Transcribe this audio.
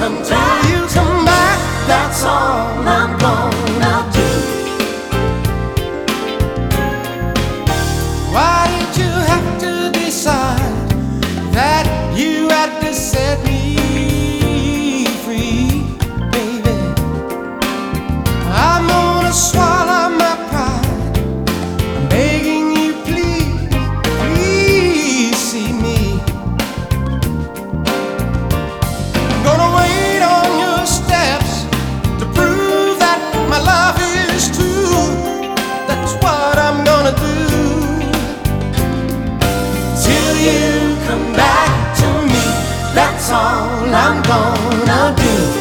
you come back, that's all I'm gonna do. Why did you have to decide that you had to set me free, baby? I'm gonna swallow my pride. I'm begging you, please, please see me. I'm gonna wait on your steps to prove that my love is true. That's what I'm gonna do. Till you come back to me, that's all I'm gonna do.